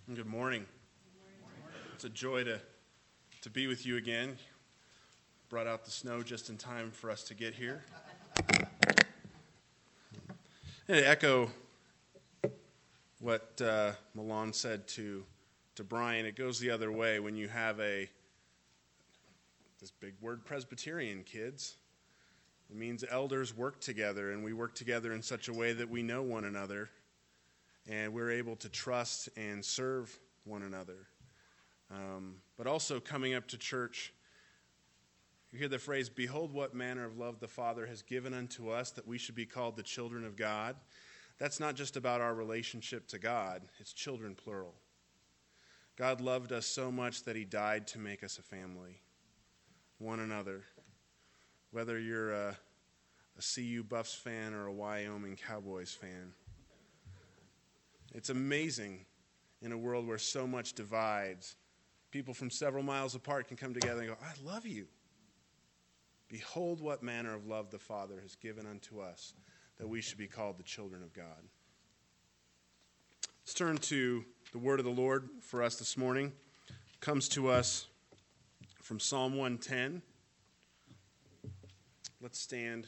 Good morning. It's a joy to be with you again. Brought out the snow just in time for us to get here. And to echo what Milan said to Brian, it goes the other way when you have this big word Presbyterian, kids. It means elders work together, and we work together in such a way that we know one another, and we're able to trust and serve one another. But also coming up to church, you hear the phrase, "Behold what manner of love the Father has given unto us, that we should be called the children of God." That's not just about our relationship to God. It's children, plural. God loved us so much that he died to make us a family, one another. Whether you're a CU Buffs fan or a Wyoming Cowboys fan. It's amazing in a world where so much divides. People from several miles apart can come together and go, "I love you." Behold what manner of love the Father has given unto us, that we should be called the children of God. Let's turn to the word of the Lord for us this morning. It comes to us from Psalm 110. Let's stand.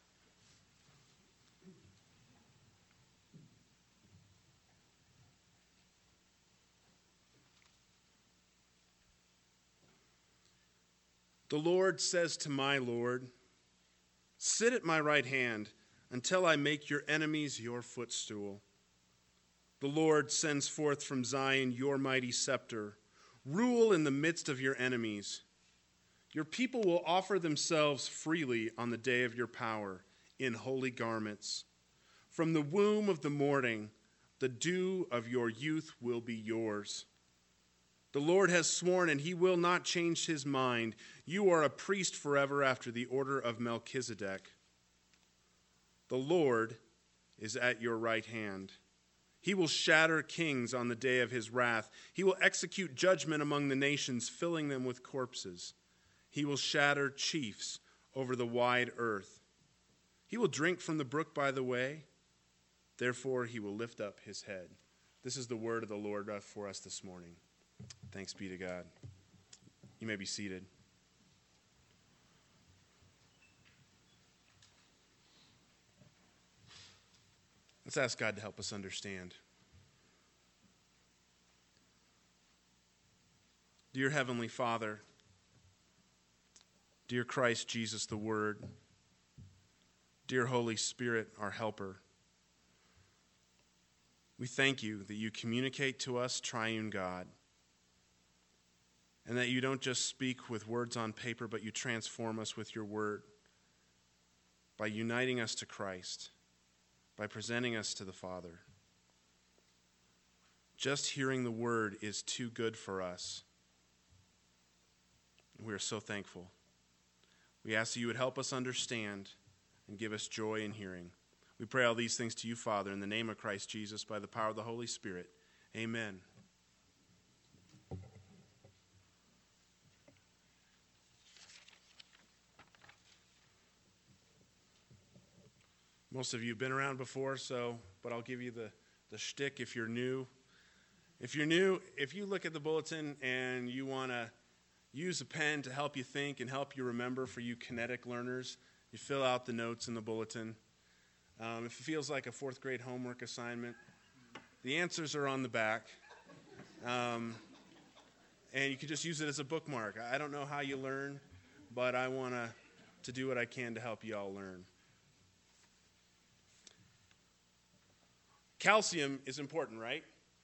The Lord says to my Lord, "Sit at my right hand until I make your enemies your footstool." The Lord sends forth from Zion your mighty scepter. Rule in the midst of your enemies. Your people will offer themselves freely on the day of your power in holy garments. From the womb of the morning, the dew of your youth will be yours. The Lord has sworn, and he will not change his mind. You are a priest forever after the order of Melchizedek. The Lord is at your right hand. He will shatter kings on the day of his wrath. He will execute judgment among the nations, filling them with corpses. He will shatter chiefs over the wide earth. He will drink from the brook by the way. Therefore, he will lift up his head. This is the word of the Lord for us this morning. Thanks be to God. You may be seated. Let's ask God to help us understand. Dear Heavenly Father, dear Christ Jesus the Word, dear Holy Spirit, our helper, we thank you that you communicate to us, triune God, and that you don't just speak with words on paper, but you transform us with your word by uniting us to Christ, by presenting us to the Father. Just hearing the word is too good for us. We are so thankful. We ask that you would help us understand and give us joy in hearing. We pray all these things to you, Father, in the name of Christ Jesus, by the power of the Holy Spirit. Amen. Most of you have been around before, but I'll give you the shtick if you're new. If you look at the bulletin and you want to use a pen to help you think and help you remember, for you kinetic learners, you fill out the notes in the bulletin. If it feels like a fourth grade homework assignment, the answers are on the back. And you can just use it as a bookmark. I don't know how you learn, but I want to do what I can to help you all learn. Calcium is important, right?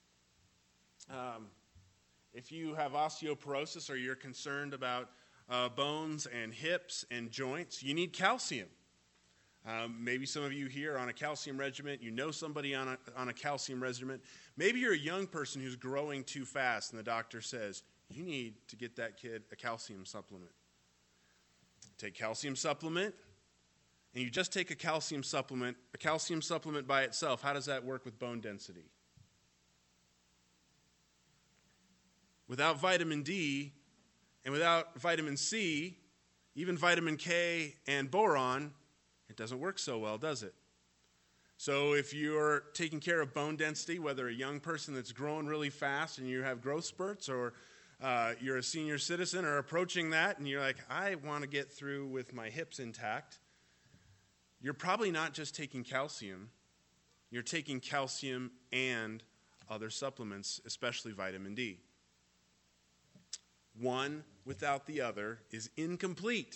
If you have osteoporosis or you're concerned about bones and hips and joints, you need calcium. Maybe some of you here are on a calcium regimen. You know somebody on a calcium regimen. Maybe you're a young person who's growing too fast, and the doctor says, you need to get that kid a calcium supplement. Take calcium supplement, and you just take a calcium supplement by itself. How does that work with bone density? Without vitamin D and without vitamin C, even vitamin K and boron, it doesn't work so well, does it? So if you're taking care of bone density, whether a young person that's growing really fast and you have growth spurts, or you're a senior citizen or approaching that and you're like, I want to get through with my hips intact, you're probably not just taking calcium. You're taking calcium and other supplements, especially vitamin D. One without the other is incomplete.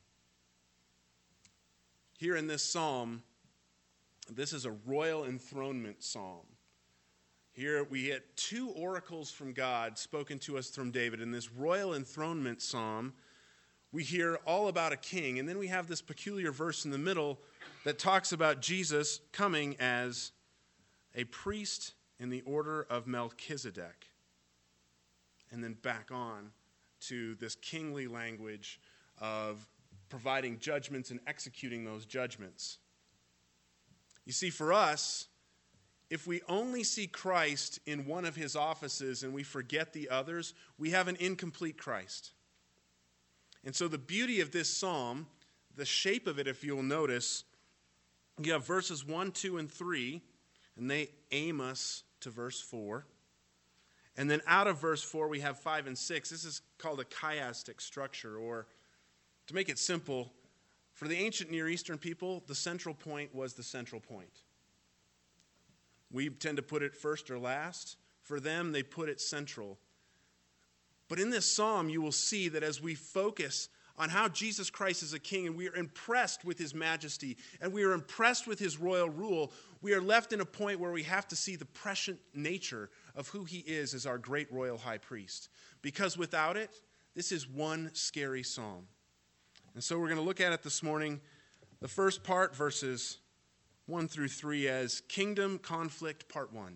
Here in this psalm, this is a royal enthronement psalm. Here we get two oracles from God spoken to us from David. In this royal enthronement psalm, we hear all about a king, and then we have this peculiar verse in the middle that talks about Jesus coming as a priest in the order of Melchizedek. And then back on to this kingly language of providing judgments and executing those judgments. You see, for us, if we only see Christ in one of his offices and we forget the others, we have an incomplete Christ. And so the beauty of this psalm, the shape of it, if you'll notice, you have verses 1, 2, and 3, and they aim us to verse 4. And then out of verse 4, we have 5 and 6. This is called a chiastic structure, or to make it simple, for the ancient Near Eastern people, the central point was the central point. We tend to put it first or last. For them, they put it central. But in this psalm, you will see that as we focus on how Jesus Christ is a king, and we are impressed with his majesty, and we are impressed with his royal rule, we are left in a point where we have to see the prescient nature of who he is as our great royal high priest. Because without it, this is one scary psalm. And so we're going to look at it this morning, the first part, verses 1 through 3, as Kingdom Conflict Part 1.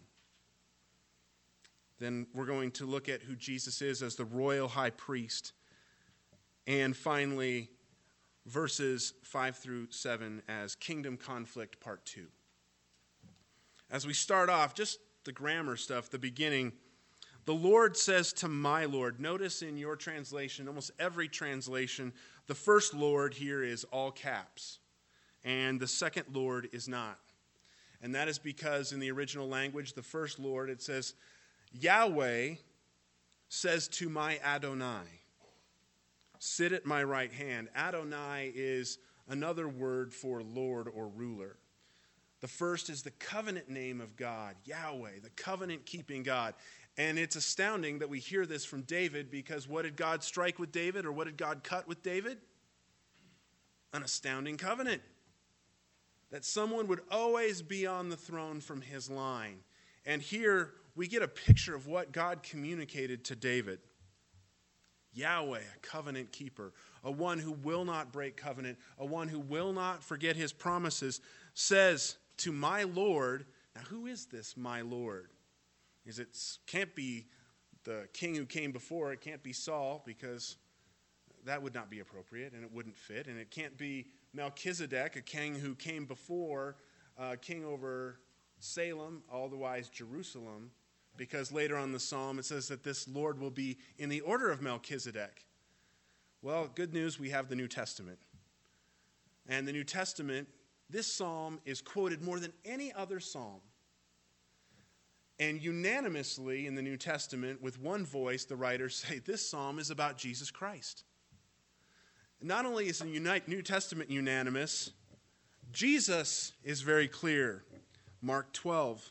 Then we're going to look at who Jesus is as the royal high priest. And finally, verses 5 through 7 as Kingdom Conflict Part 2. As we start off, just the grammar stuff, the beginning, the Lord says to my Lord. Notice in your translation, almost every translation, the first Lord here is all caps, and the second Lord is not. And that is because in the original language, the first Lord, it says, Yahweh says to my Adonai, sit at my right hand. Adonai is another word for Lord or ruler. The first is the covenant name of God, Yahweh, the covenant-keeping God. And it's astounding that we hear this from David, because what did God strike with David, or what did God cut with David? An astounding covenant. That someone would always be on the throne from his line. And here we get a picture of what God communicated to David. Yahweh, a covenant keeper, a one who will not break covenant, a one who will not forget his promises, says to my Lord. Now, who is this my Lord? It can't be the king who came before. It can't be Saul, because that would not be appropriate and it wouldn't fit. And it can't be Melchizedek, a king who came before, king over Salem, otherwise Jerusalem, because later on in the psalm it says that this Lord will be in the order of Melchizedek. Well, good news, we have the New Testament. And the New Testament, this psalm is quoted more than any other psalm. And unanimously in the New Testament, with one voice, the writers say this psalm is about Jesus Christ. Not only is the New Testament unanimous, Jesus is very clear. Mark 12.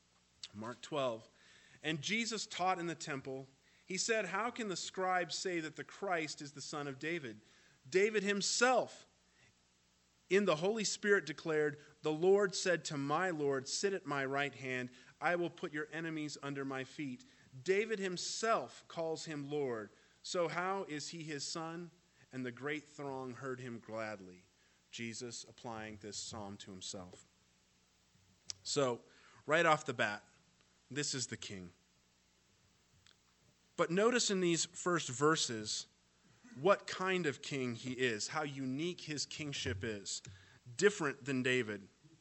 And Jesus taught in the temple. He said, how can the scribes say that the Christ is the son of David? David himself, in the Holy Spirit, declared, the Lord said to my Lord, sit at my right hand. I will put your enemies under my feet. David himself calls him Lord. So how is he his son? And the great throng heard him gladly. Jesus applying this psalm to himself. So, right off the bat, this is the king. But notice in these first verses what kind of king he is, how unique his kingship is, different than David.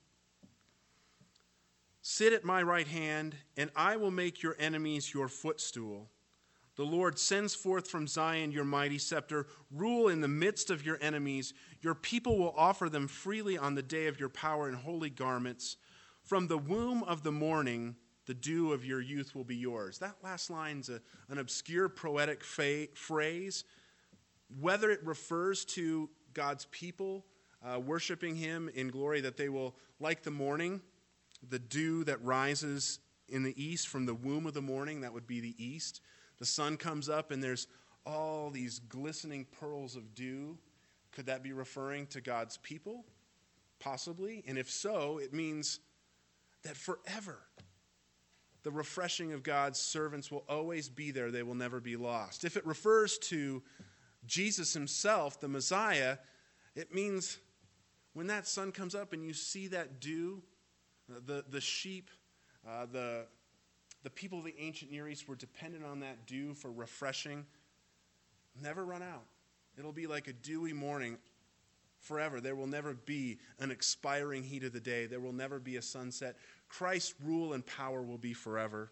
Sit at my right hand, and I will make your enemies your footstool. The Lord sends forth from Zion your mighty scepter. Rule in the midst of your enemies. Your people will offer them freely on the day of your power in holy garments. From the womb of the morning, the dew of your youth will be yours. That last line's an obscure poetic phrase. Whether it refers to God's people worshiping him in glory, that they will, like the morning, the dew that rises in the east from the womb of the morning, that would be the east. The sun comes up and there's all these glistening pearls of dew. Could that be referring to God's people? Possibly. And if so, it means that forever the refreshing of God's servants will always be there. They will never be lost. If it refers to Jesus himself, the Messiah, it means when that sun comes up and you see that dew, the sheep, the people of the ancient Near East were dependent on that dew for refreshing. Never run out. It'll be like a dewy morning forever. There will never be an expiring heat of the day. There will never be a sunset. Christ's rule and power will be forever.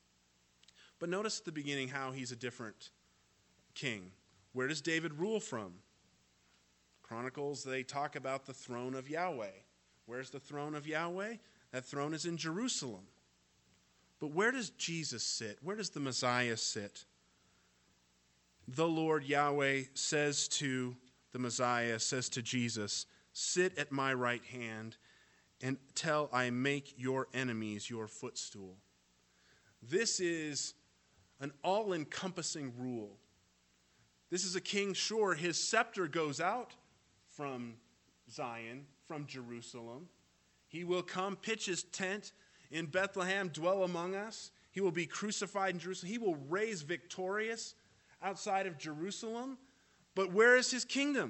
But notice at the beginning how he's a different king. Where does David rule from? Chronicles, they talk about the throne of Yahweh. Where's the throne of Yahweh? That throne is in Jerusalem. But where does Jesus sit? Where does the Messiah sit? The Lord Yahweh says to the Messiah, says to Jesus, sit at my right hand until I make your enemies your footstool. This is an all-encompassing rule. This is a king, sure, his scepter goes out from Zion, from Jerusalem. He will come, pitch his tent in Bethlehem, dwell among us. He will be crucified in Jerusalem. He will raise victorious outside of Jerusalem. But where is his kingdom?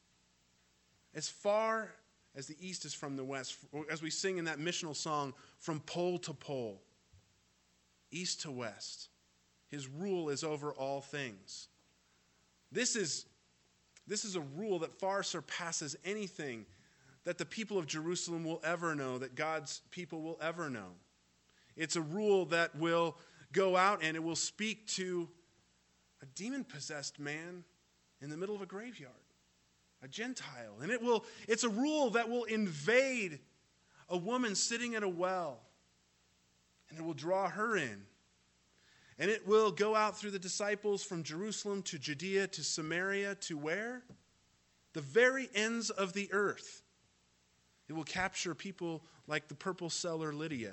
As far as the east is from the west, as we sing in that missional song, from pole to pole, east to west, his rule is over all things. This is a rule that far surpasses anything that the people of Jerusalem will ever know, that God's people will ever know. It's a rule that will go out and it will speak to a demon-possessed man in the middle of a graveyard, a Gentile. And it's a rule that will invade a woman sitting at a well, and it will draw her in. And it will go out through the disciples from Jerusalem to Judea to Samaria to where? The very ends of the earth. It will capture people like the purple seller Lydia.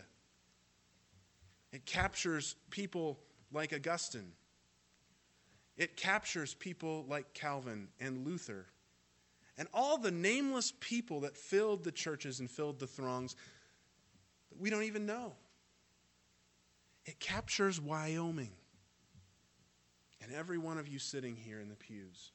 It captures people like Augustine. It captures people like Calvin and Luther. And all the nameless people that filled the churches and filled the throngs that we don't even know. It captures Wyoming and every one of you sitting here in the pews.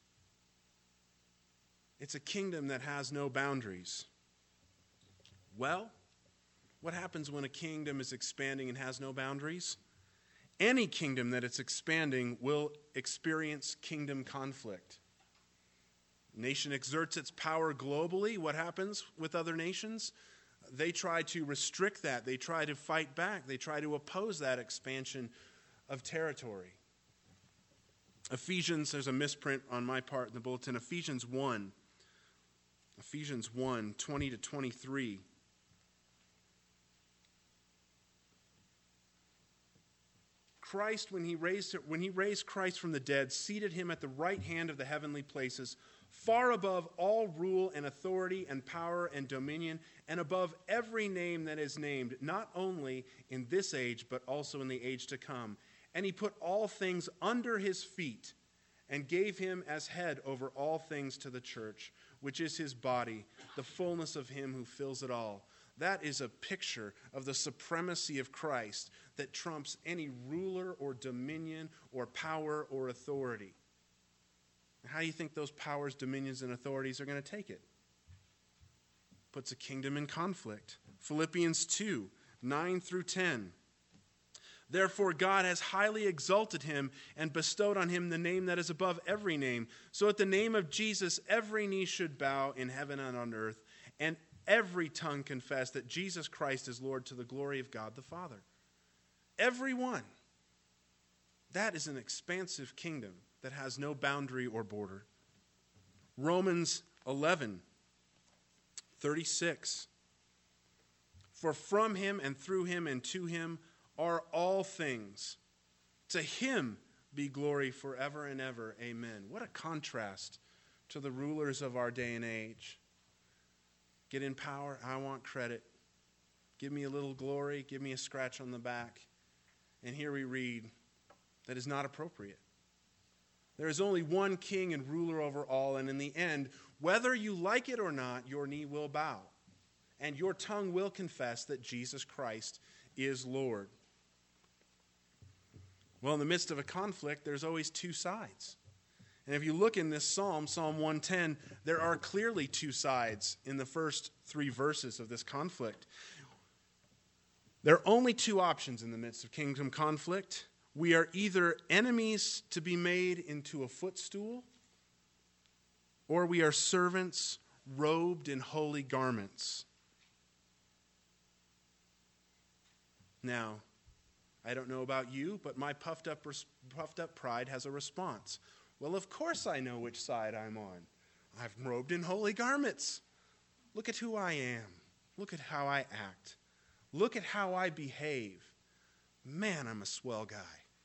It's a kingdom that has no boundaries. Well, what happens when a kingdom is expanding and has no boundaries? Any kingdom that it's expanding will experience kingdom conflict. Nation exerts its power globally. What happens with other nations? They try to restrict that. They try to fight back. They try to oppose that expansion of territory. Ephesians, there's a misprint on my part in the bulletin. Ephesians 1, 20 to 23. Christ, when he raised Christ from the dead, seated him at the right hand of the heavenly places, far above all rule and authority and power and dominion, and above every name that is named, not only in this age, but also in the age to come. And he put all things under his feet, and gave him as head over all things to the church, which is his body, the fullness of him who fills it all. That is a picture of the supremacy of Christ that trumps any ruler or dominion or power or authority. How do you think those powers, dominions, and authorities are going to take it? Puts a kingdom in conflict. Philippians 2, 9 through 10. Therefore God has highly exalted him and bestowed on him the name that is above every name. So at the name of Jesus every knee should bow in heaven and on earth, and every tongue confess that Jesus Christ is Lord, to the glory of God the Father. Everyone. That is an expansive kingdom that has no boundary or border. Romans 11, 36. For from him and through him and to him are all things. To him be glory forever and ever. Amen. What a contrast to the rulers of our day and age. Get in power, I want credit. Give me a little glory, give me a scratch on the back. And here we read that is not appropriate. There is only one king and ruler over all, and in the end, whether you like it or not, your knee will bow, and your tongue will confess that Jesus Christ is Lord. Well, in the midst of a conflict, there's always two sides. And if you look in this psalm, Psalm 110, there are clearly two sides in the first 3 verses of this conflict. There are only 2 options in the midst of kingdom conflict. We are either enemies to be made into a footstool, or we are servants robed in holy garments. Now, I don't know about you, but my puffed up pride has a response. Well, of course I know which side I'm on. I'm robed in holy garments. Look at who I am. Look at how I act. Look at how I behave. Man, I'm a swell guy.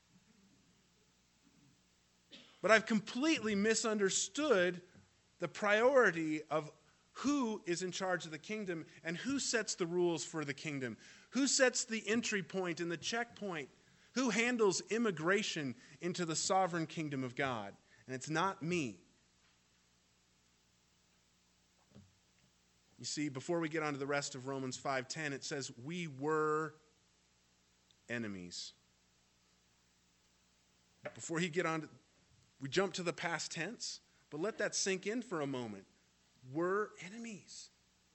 But I've completely misunderstood the priority of who is in charge of the kingdom and who sets the rules for the kingdom. Who sets the entry point and the checkpoint? Who handles immigration into the sovereign kingdom of God? And it's not me. You see, before we get on to the rest of Romans 5:10, it says, we were enemies. Before you get on to, we jump to the past tense, but let that sink in for a moment. We're enemies.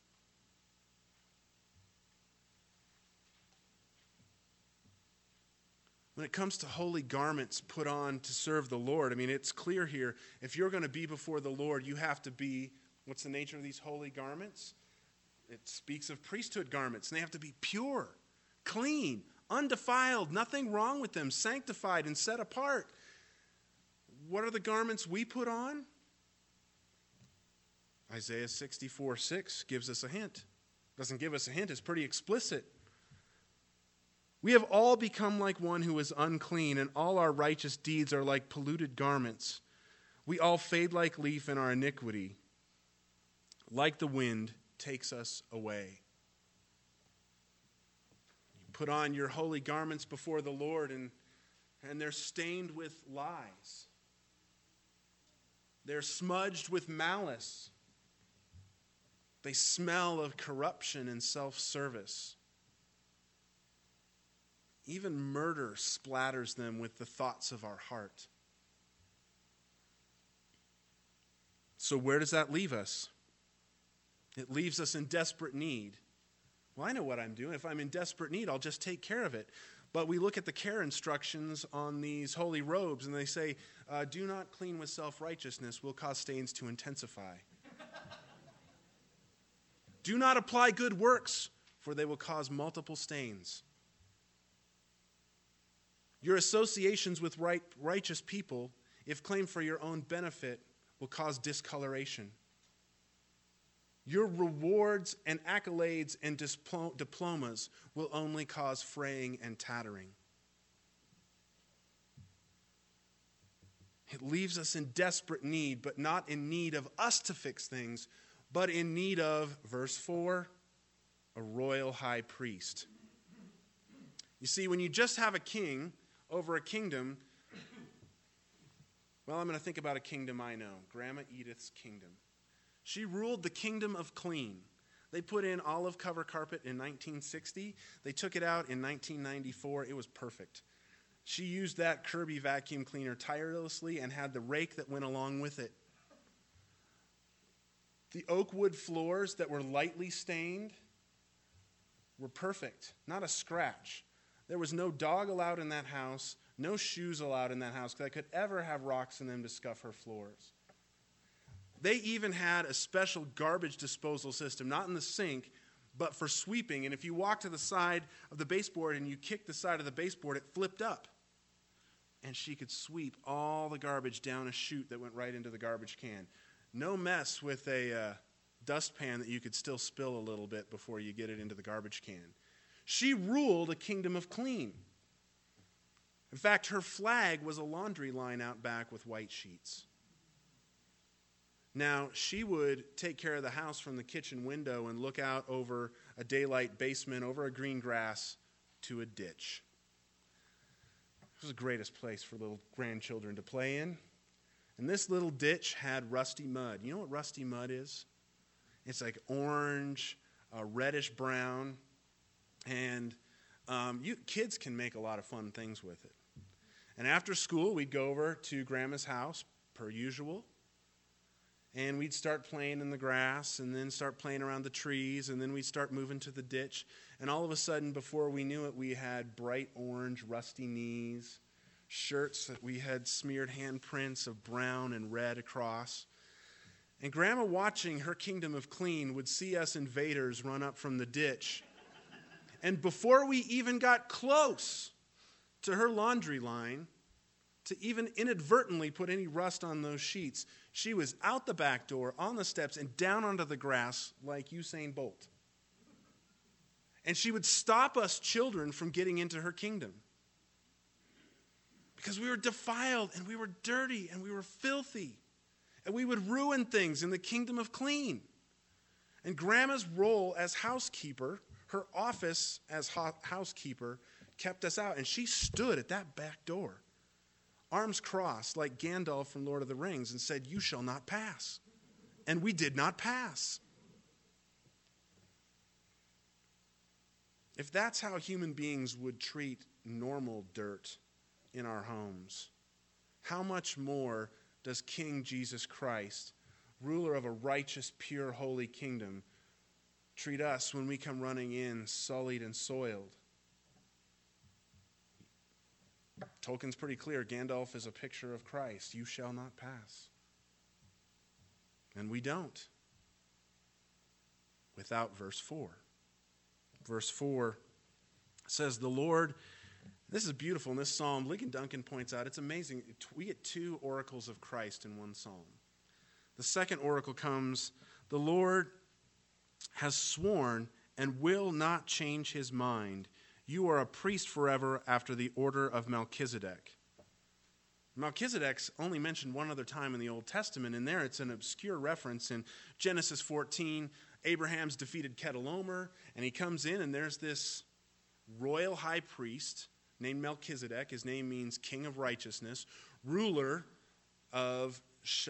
When it comes to holy garments put on to serve the Lord, I mean, it's clear here, if you're going to be before the Lord, you have to be, what's the nature of these holy garments? It speaks of priesthood garments, and they have to be pure, clean, undefiled, nothing wrong with them, sanctified and set apart. What are the garments we put on? Isaiah 64:6 gives us a hint. Doesn't give us a hint, it's pretty explicit. We have all become like one who is unclean, and all our righteous deeds are like polluted garments. We all fade like leaf, and our iniquity, like the wind, takes us away. You put on your holy garments before the Lord, and they're stained with lies. They're smudged with malice. They smell of corruption and self-service. Even murder splatters them with the thoughts of our heart. So where does that leave us? It leaves us in desperate need. Well, I know what I'm doing. If I'm in desperate need, I'll just take care of it. But we look at the care instructions on these holy robes, and they say, do not clean with self-righteousness, will cause stains to intensify. Do not apply good works, for they will cause multiple stains. Your associations with righteous people, if claimed for your own benefit, will cause discoloration. Your rewards and accolades and diplomas will only cause fraying and tattering. It leaves us in desperate need, but not in need of us to fix things, but in need of, verse 4, a royal high priest. You see, when you just have a king over a kingdom, well, I'm going to think about a kingdom I know, Grandma Edith's kingdom. She ruled the kingdom of clean. They put in olive cover carpet in 1960. They took it out in 1994. It was perfect. She used that Kirby vacuum cleaner tirelessly and had the rake that went along with it. The oak wood floors that were lightly stained were perfect, not a scratch. There was no dog allowed in that house, no shoes allowed in that house that could ever have rocks in them to scuff her floors. They even had a special garbage disposal system, not in the sink, but for sweeping. And if you walk to the side of the baseboard and you kick the side of the baseboard, it flipped up. And she could sweep all the garbage down a chute that went right into the garbage can. No mess with a dustpan that you could still spill a little bit before you get it into the garbage can. She ruled a kingdom of clean. In fact, her flag was a laundry line out back with white sheets. Now, she would take care of the house from the kitchen window and look out over a daylight basement, over a green grass, to a ditch. It was the greatest place for little grandchildren to play in. And this little ditch had rusty mud. You know what rusty mud is? It's like orange, reddish brown, and kids can make a lot of fun things with it. And after school, we'd go over to Grandma's house, per usual, and we'd start playing in the grass, and then start playing around the trees, and then we'd start moving to the ditch. And all of a sudden, before we knew it, we had bright orange, rusty knees, shirts that we had smeared handprints of brown and red across. And Grandma, watching her kingdom of clean, would see us invaders run up from the ditch. And before we even got close to her laundry line, to even inadvertently put any rust on those sheets, she was out the back door, on the steps, and down onto the grass like Usain Bolt. And she would stop us children from getting into her kingdom. Because we were defiled, and we were dirty, and we were filthy. And we would ruin things in the kingdom of clean. And Grandma's role as housekeeper, her office as housekeeper, kept us out. And she stood at that back door, arms crossed like Gandalf from Lord of the Rings, and said, "You shall not pass." And we did not pass. If that's how human beings would treat normal dirt in our homes, how much more does King Jesus Christ, ruler of a righteous, pure, holy kingdom, treat us when we come running in sullied and soiled? Tolkien's pretty clear. Gandalf is a picture of Christ. You shall not pass. And we don't. Without verse 4. Verse 4 says, the Lord, this is beautiful in this psalm. Lincoln Duncan points out, it's amazing. We get two oracles of Christ in one psalm. The second oracle comes, the Lord has sworn and will not change his mind. You are a priest forever after the order of Melchizedek. Melchizedek's only mentioned one other time in the Old Testament, and there it's an obscure reference in Genesis 14. Abraham's defeated Chedorlaomer, and he comes in, and there's this royal high priest named Melchizedek. His name means king of righteousness, ruler of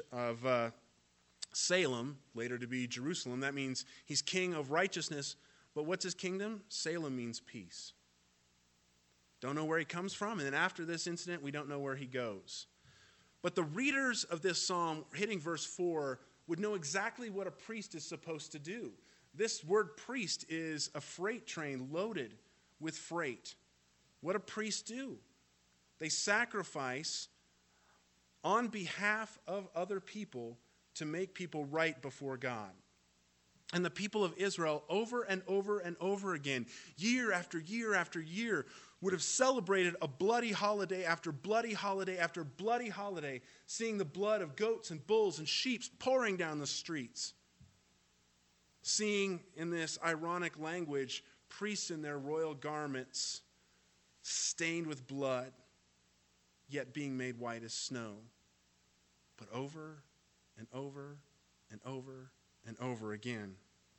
Salem, later to be Jerusalem. That means he's king of righteousness, but what's his kingdom? Salem means peace. Don't know where he comes from, and then after this incident, we don't know where he goes. But the readers of this psalm, hitting verse 4, would know exactly what a priest is supposed to do. This word priest is a freight train loaded with freight. What do priests do? They sacrifice on behalf of other people to make people right before God. And the people of Israel, over and over and over again, year after year after year, would have celebrated a bloody holiday after bloody holiday after bloody holiday, seeing the blood of goats and bulls and sheep pouring down the streets. Seeing, in this ironic language, priests in their royal garments stained with blood, yet being made white as snow. But over and over and over and over again.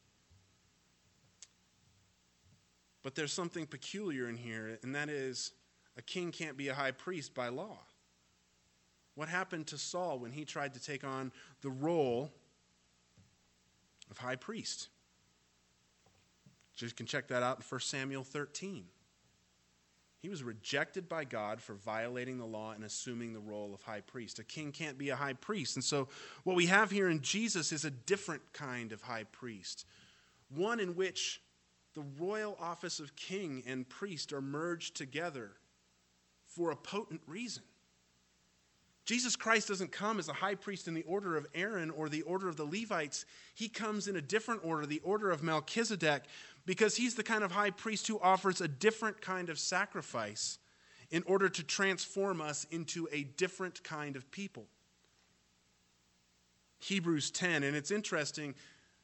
But there's something peculiar in here, and that is a king can't be a high priest by law. What happened to Saul when he tried to take on the role of high priest? You can check that out in 1 Samuel 13. He was rejected by God for violating the law and assuming the role of high priest. A king can't be a high priest. And so what we have here in Jesus is a different kind of high priest. One in which the royal office of king and priest are merged together for a potent reason. Jesus Christ doesn't come as a high priest in the order of Aaron or the order of the Levites. He comes in a different order, the order of Melchizedek, because he's the kind of high priest who offers a different kind of sacrifice in order to transform us into a different kind of people. Hebrews 10, and it's interesting,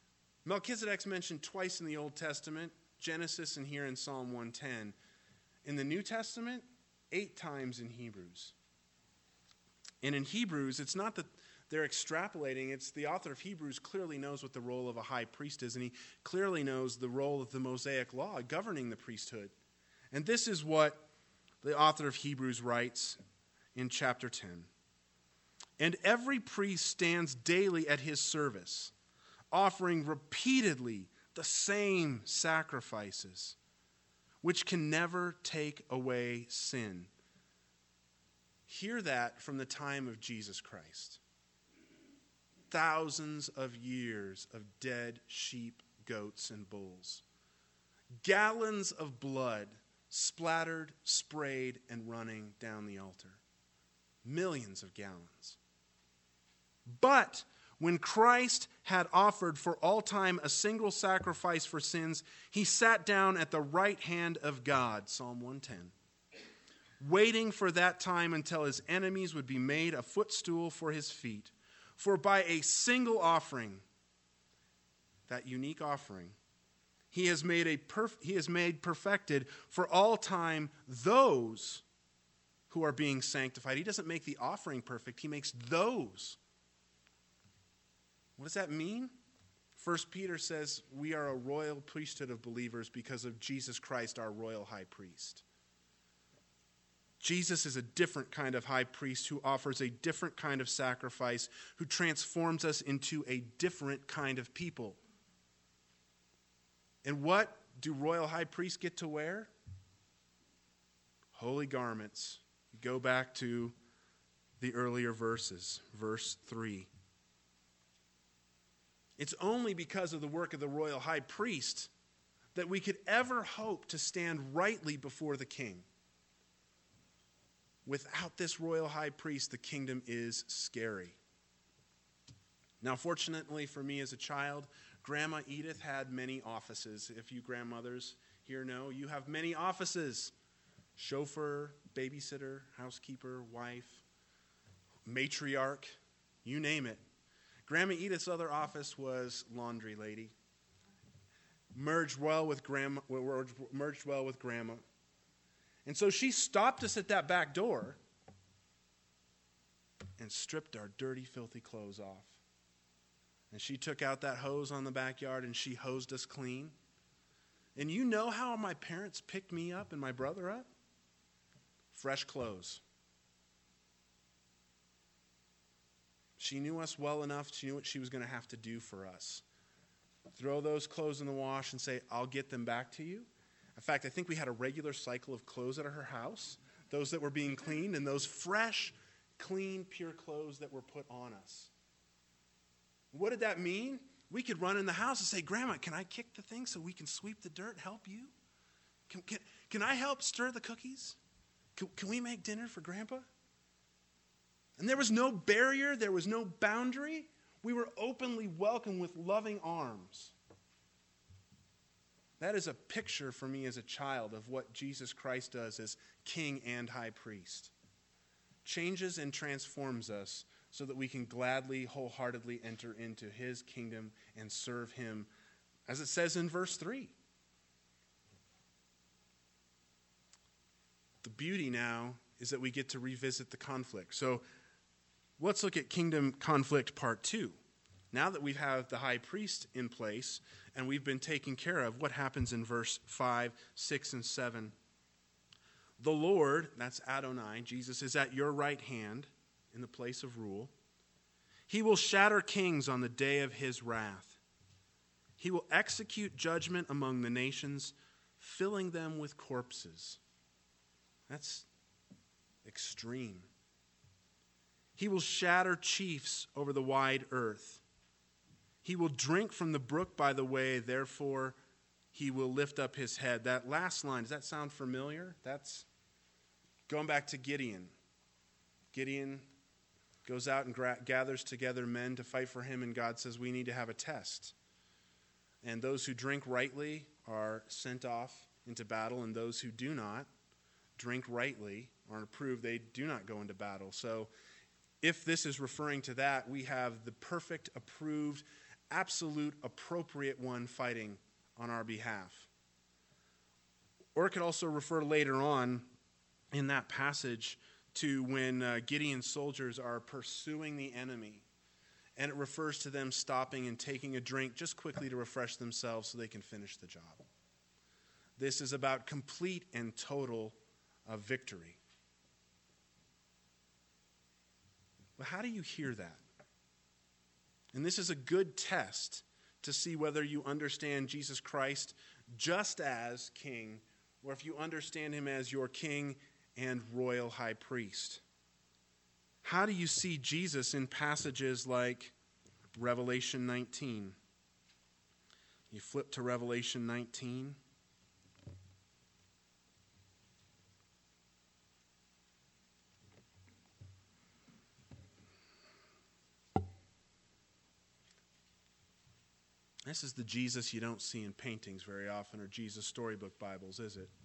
Melchizedek's mentioned twice in the Old Testament, Genesis and here in Psalm 110. In the New Testament, 8 times in Hebrews. And in Hebrews, it's not that they're extrapolating. It's the author of Hebrews clearly knows what the role of a high priest is, and he clearly knows the role of the Mosaic law governing the priesthood. And this is what the author of Hebrews writes in chapter 10. And every priest stands daily at his service, offering repeatedly the same sacrifices, which can never take away sin. Hear that from the time of Jesus Christ. Thousands of years of dead sheep, goats, and bulls. Gallons of blood splattered, sprayed, and running down the altar. Millions of gallons. But when Christ had offered for all time a single sacrifice for sins, he sat down at the right hand of God, Psalm 110, waiting for that time until his enemies would be made a footstool for his feet. For by a single offering, that unique offering, he has made perfected for all time those who are being sanctified. He doesn't make the offering perfect, he makes those. What does that mean? 1 Peter says we are a royal priesthood of believers because of Jesus Christ, our royal high priest. Jesus is a different kind of high priest who offers a different kind of sacrifice, who transforms us into a different kind of people. And what do royal high priests get to wear? Holy garments. Go back to the earlier verses, verse 3. It's only because of the work of the royal high priest that we could ever hope to stand rightly before the king. Without this royal high priest, the kingdom is scary. Now, fortunately for me as a child, Grandma Edith had many offices. If you grandmothers here know, you have many offices. Chauffeur, babysitter, housekeeper, wife, matriarch, you name it. Grandma Edith's other office was laundry lady. Merged well with Grandma. And so she stopped us at that back door and stripped our dirty, filthy clothes off. And she took out that hose on the backyard and she hosed us clean. And you know how my parents picked me up and my brother up? Fresh clothes. She knew us well enough. She knew what she was going to have to do for us. Throw those clothes in the wash and say, I'll get them back to you. In fact, I think we had a regular cycle of clothes at her house, those that were being cleaned, and those fresh, clean, pure clothes that were put on us. What did that mean? We could run in the house and say, Grandma, can I kick the thing so we can sweep the dirt, help you? Can I help stir the cookies? Can we make dinner for Grandpa? And there was no barrier, there was no boundary. We were openly welcomed with loving arms. That is a picture for me as a child of what Jesus Christ does as King and High Priest. Changes and transforms us so that we can gladly, wholeheartedly enter into his kingdom and serve him, as it says in verse 3. The beauty now is that we get to revisit the conflict. So let's look at kingdom conflict part 2. Now that we have the high priest in place and we've been taken care of, what happens in verse 5, 6, and 7? The Lord, that's Adonai, Jesus, is at your right hand in the place of rule. He will shatter kings on the day of his wrath. He will execute judgment among the nations, filling them with corpses. That's extreme. He will shatter chiefs over the wide earth. He will drink from the brook by the way, therefore he will lift up his head. That last line, does that sound familiar? That's going back to Gideon. Gideon goes out and gathers together men to fight for him, and God says we need to have a test. And those who drink rightly are sent off into battle, and those who do not drink rightly or approved, they do not go into battle. So if this is referring to that, we have the perfect, approved, absolute appropriate one fighting on our behalf. Or it could also refer later on in that passage to when Gideon's soldiers are pursuing the enemy. And it refers to them stopping and taking a drink just quickly to refresh themselves so they can finish the job. This is about complete and total victory. But how do you hear that? And this is a good test to see whether you understand Jesus Christ just as King, or if you understand him as your King and royal high priest. How do you see Jesus in passages like Revelation 19? You flip to Revelation 19. This is the Jesus you don't see in paintings very often or Jesus storybook Bibles, is it?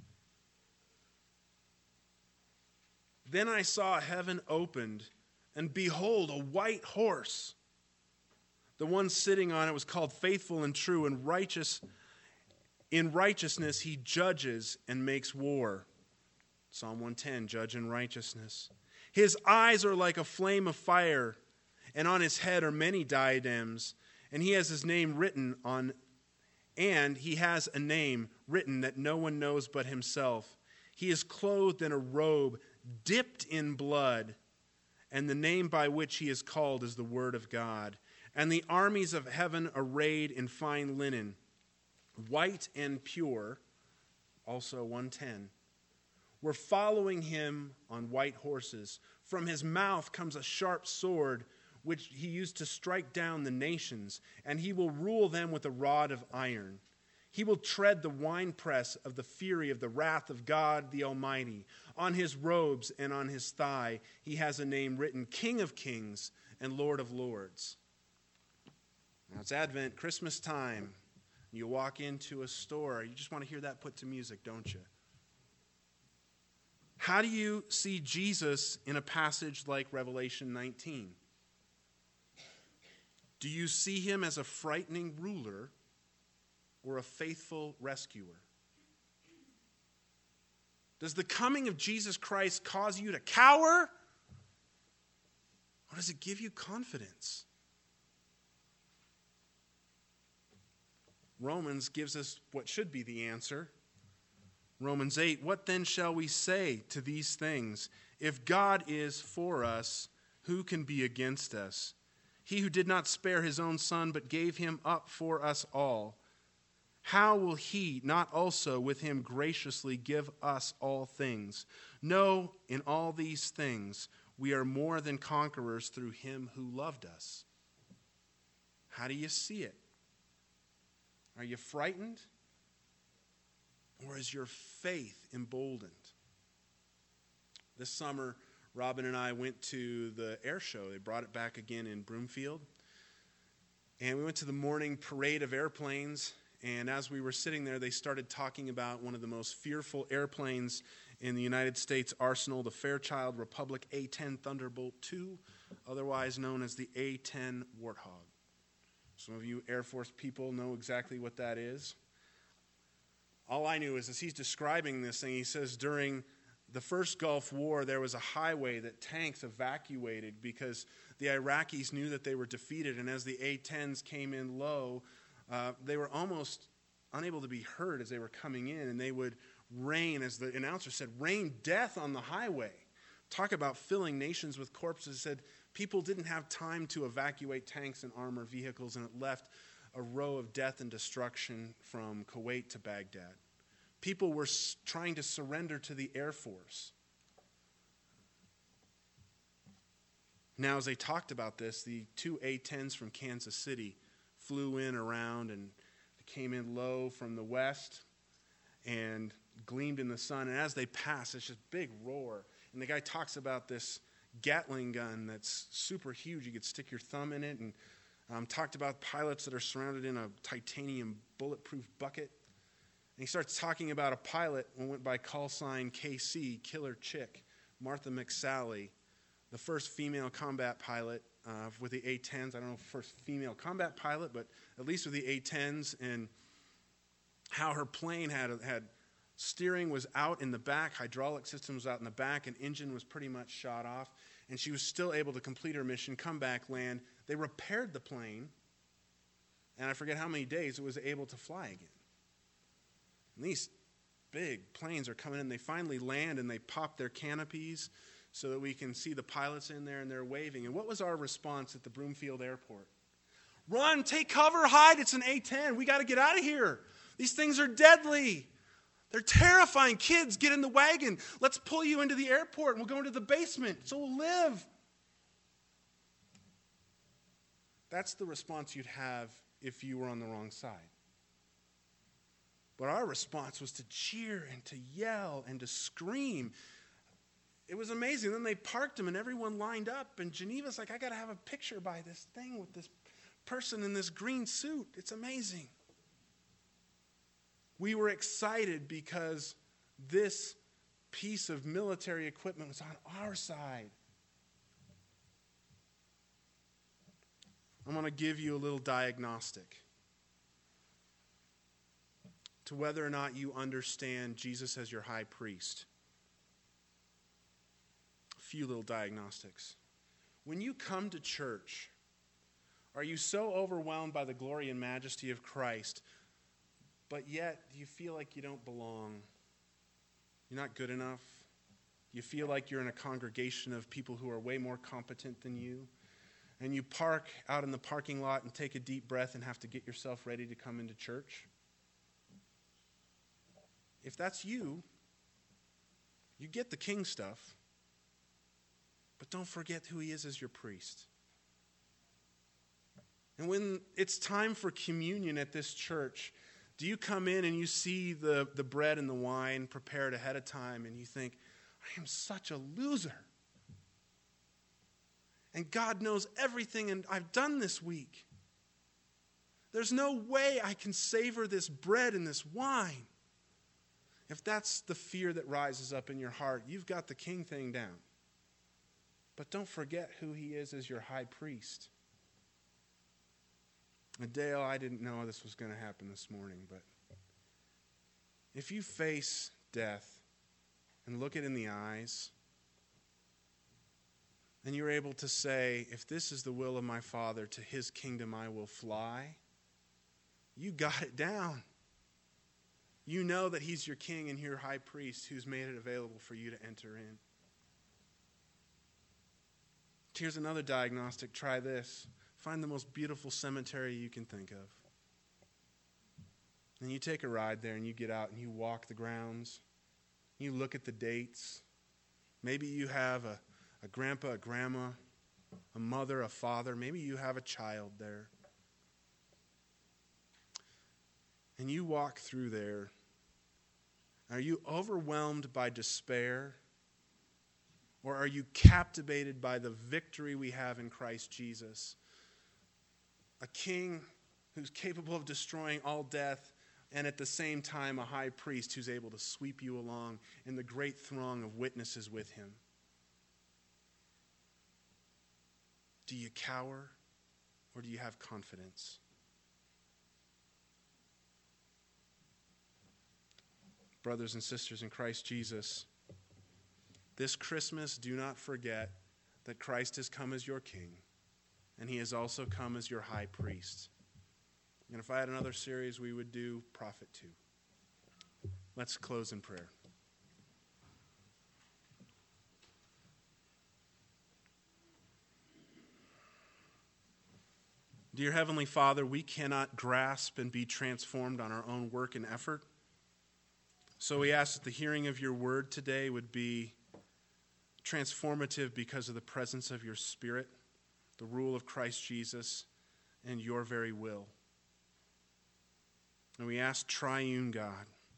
Then I saw heaven opened, and behold, a white horse. The one sitting on it was called Faithful and True, and righteous. In righteousness he judges and makes war. Psalm 110, judge in righteousness. His eyes are like a flame of fire, and on his head are many diadems, and he has his name written on, and he has a name written that no one knows but himself. He is clothed in a robe dipped in blood, and the name by which he is called is the Word of God. And the armies of heaven arrayed in fine linen, white and pure, also 110, were following him on white horses. From his mouth comes a sharp sword, which he used to strike down the nations, and he will rule them with a rod of iron. He will tread the winepress of the fury of the wrath of God the Almighty. On his robes and on his thigh he has a name written, King of Kings and Lord of Lords. Now it's Advent, Christmas time. You walk into a store, you just want to hear that put to music, don't you? How do you see Jesus in a passage like Revelation 19? Do you see him as a frightening ruler or a faithful rescuer? Does the coming of Jesus Christ cause you to cower? Or does it give you confidence? Romans gives us what should be the answer. Romans 8, what then shall we say to these things? If God is for us, who can be against us? He who did not spare his own son, but gave him up for us all, how will he not also with him graciously give us all things? No, in all these things we are more than conquerors through him who loved us. How do you see it? Are you frightened? Or is your faith emboldened? This summer, Robin and I went to the air show. They brought it back again in Broomfield. And we went to the morning parade of airplanes. And as we were sitting there, they started talking about one of the most fearful airplanes in the United States arsenal, the Fairchild Republic A-10 Thunderbolt II, otherwise known as the A-10 Warthog. Some of you Air Force people know exactly what that is. All I knew is as he's describing this thing, he says during the first Gulf War, there was a highway that tanks evacuated because the Iraqis knew that they were defeated, and as the A-10s came in low, they were almost unable to be heard as they were coming in, and they would rain, as the announcer said, rain death on the highway. Talk about filling nations with corpses. Said people didn't have time to evacuate tanks and armored vehicles, and it left a row of death and destruction from Kuwait to Baghdad. People were trying to surrender to the Air Force. Now, as they talked about this, the two A-10s from Kansas City flew in around and came in low from the west and gleamed in the sun. And as they passed, it's just big roar. And the guy talks about this Gatling gun that's super huge. You could stick your thumb in it. And talked about pilots that are surrounded in a titanium bulletproof bucket. And he starts talking about a pilot who went by call sign KC, Killer Chick, Martha McSally, the first female combat pilot with the A-10s. I don't know if first female combat pilot, but at least with the A-10s, and how her plane had steering was out in the back, hydraulic system was out in the back, and engine was pretty much shot off, and she was still able to complete her mission, come back, land. They repaired the plane, and I forget how many days it was able to fly again. And these big planes are coming in. They finally land, and they pop their canopies so that we can see the pilots in there, and they're waving. And what was our response at the Broomfield Airport? Run, take cover, hide. It's an A-10. We got to get out of here. These things are deadly. They're terrifying. Kids, get in the wagon. Let's pull you into the airport, and we'll go into the basement so we'll live. That's the response you'd have if you were on the wrong side. But our response was to cheer and to yell and to scream. It was amazing. Then they parked him, and everyone lined up, and Geneva's like, I got to have a picture by this thing with this person in this green suit. It's amazing. We were excited because this piece of military equipment was on our side. I'm going to give you a little diagnostic to whether or not you understand Jesus as your high priest. A few little diagnostics. When you come to church, are you so overwhelmed by the glory and majesty of Christ, but yet you feel like you don't belong? You're not good enough? You feel like you're in a congregation of people who are way more competent than you? And you park out in the parking lot and take a deep breath and have to get yourself ready to come into church? If that's you, you get the king stuff, but don't forget who he is as your priest. And when it's time for communion at this church, do you come in and you see the bread and the wine prepared ahead of time and you think, I am such a loser. And God knows everything and I've done this week. There's no way I can savor this bread and this wine. If that's the fear that rises up in your heart, you've got the king thing down. But don't forget who he is as your high priest. Dale, I didn't know this was going to happen this morning, but if you face death and look it in the eyes, and you're able to say, if this is the will of my Father, to his kingdom I will fly, you got it down. You know that he's your king and your high priest who's made it available for you to enter in. Here's another diagnostic. Try this. Find the most beautiful cemetery you can think of. And you take a ride there and you get out and you walk the grounds. You look at the dates. Maybe you have a grandpa, a grandma, a mother, a father. Maybe you have a child there. And you walk through there. Are you overwhelmed by despair? Or are you captivated by the victory we have in Christ Jesus? A king who's capable of destroying all death, and at the same time a high priest who's able to sweep you along in the great throng of witnesses with him. Do you cower, or do you have confidence? Brothers and sisters in Christ Jesus, this Christmas, do not forget that Christ has come as your king, and he has also come as your high priest. And if I had another series, we would do Prophet 2. Let's close in prayer. Dear Heavenly Father, we cannot grasp and be transformed on our own work and effort. So we ask that the hearing of your word today would be transformative because of the presence of your Spirit, the rule of Christ Jesus, and your very will. And we ask triune God,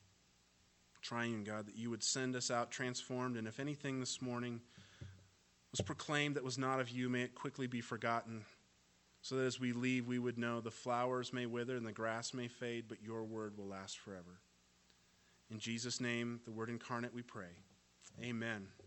that you would send us out transformed, and if anything this morning was proclaimed that was not of you, may it quickly be forgotten, so that as we leave, we would know the flowers may wither and the grass may fade, but your word will last forever. In Jesus' name, the Word incarnate, we pray. Amen.